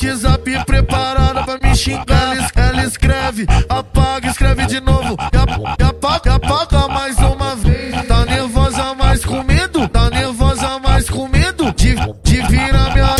WhatsApp preparada pra me xingar. Ela escreve, apaga, escreve de novo e apaga mais uma vez. Tá nervosa, mas com medo. Tá nervosa, mas com medo de virar minha...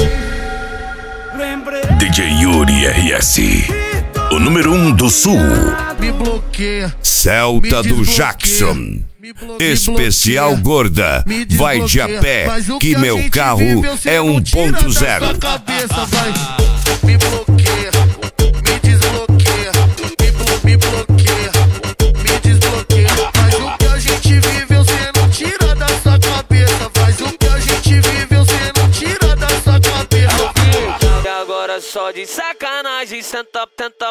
DJ Yuri RS, o número 1 do Sul. Me bloqueia. Celta do Jackson. Especial gorda, vai de a pé, que meu carro é 1.0. Cabeça vai, me bloqueia, me desbloqueia, me bloqueia, me desbloqueia. Mas o que a gente viveu cê não tira da sua cabeça. Faz o que a gente viveu cê não tira da sua cabeça. E agora só de sacanagem, senta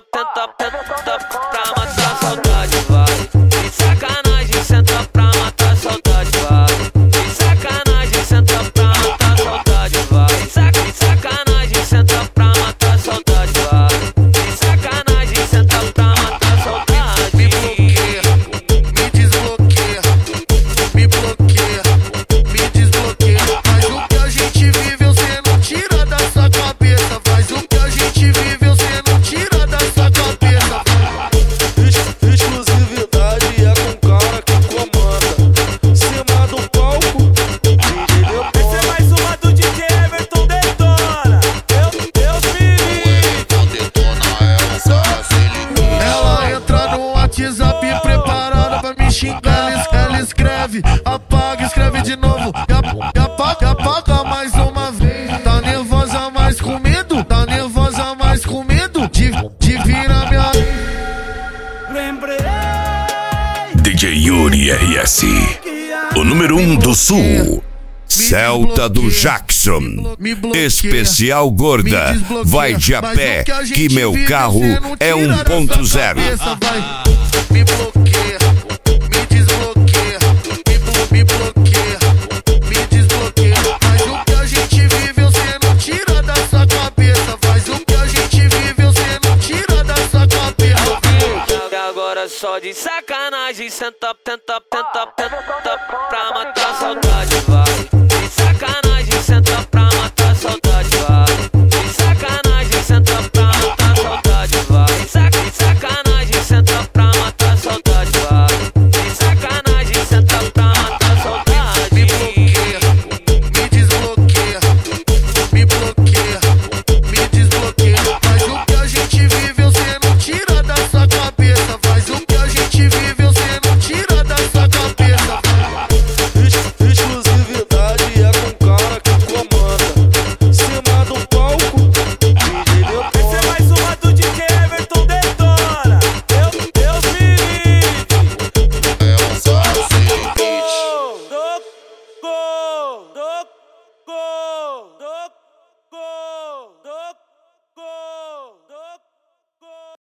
pra matar a saudade, vai. De sacanagem, senta pra matar a saudade, vai. De sacanagem, senta pra matar a saudade, vai. De sacanagem, senta pra matar a saudade, vai. De sacanagem, senta pra matar a saudade. Me bloqueia, me desbloqueia, me bloqueia, me desbloqueia. Mas o que a gente viveu cê não tira da sua cabeça. Faz o que a gente viveu cê não tira da sua cabeça. Exclusividade é com o cara que comanda. Cima do palco, DJ Depona. Essa é mais uma do DJ Everton Detona. Deus me livre. Ela entra no WhatsApp preparada pra me xingar. Ela escreve, apaga, escreve de novo e apaga mais uma vez. Tá nervosa, mas com medo. Tá nervosa, mas com medo de virar minha... DJ Yuri RS, o número 1 do Sul. Celta do Jackson. Especial gorda, vai de a pé, que meu carro é 1.0. Me bloqueia, me desbloqueia, me bloqueia, me desbloqueia. Mas o que a gente viveu cê não tira da sua cabeça. Faz o que a gente viveu cê não tira da sua cabeça. E agora só de sacanagem, senta